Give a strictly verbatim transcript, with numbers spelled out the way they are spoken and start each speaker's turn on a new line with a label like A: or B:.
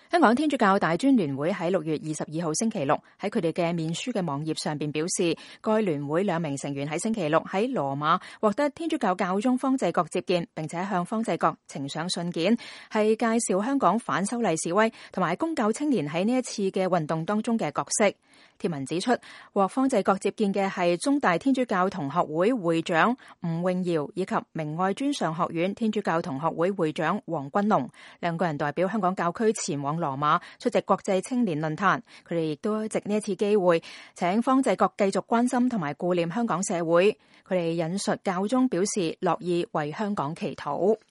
A: 香港天主教大專聯會喺六月二十二號星期六喺佢哋嘅面書嘅網頁上邊表示，該聯會兩名成員喺星期六喺羅馬獲得天主教教宗方濟各接見，並且向方濟各呈上信件，係介紹香港反修例示威同埋公教青年喺呢一次嘅運動當中嘅角色。貼文指出，獲方濟各接見嘅係中大天主教同學會會長吳詠堯以及明愛專上學院天主教同學會會長黃君龍，兩個人代表香港教區前往羅馬出席國際青年論壇。佢哋亦都藉呢一次機會請方濟各繼續關心同埋顧念香港社會。佢哋引述教宗表示樂意為香港祈禱。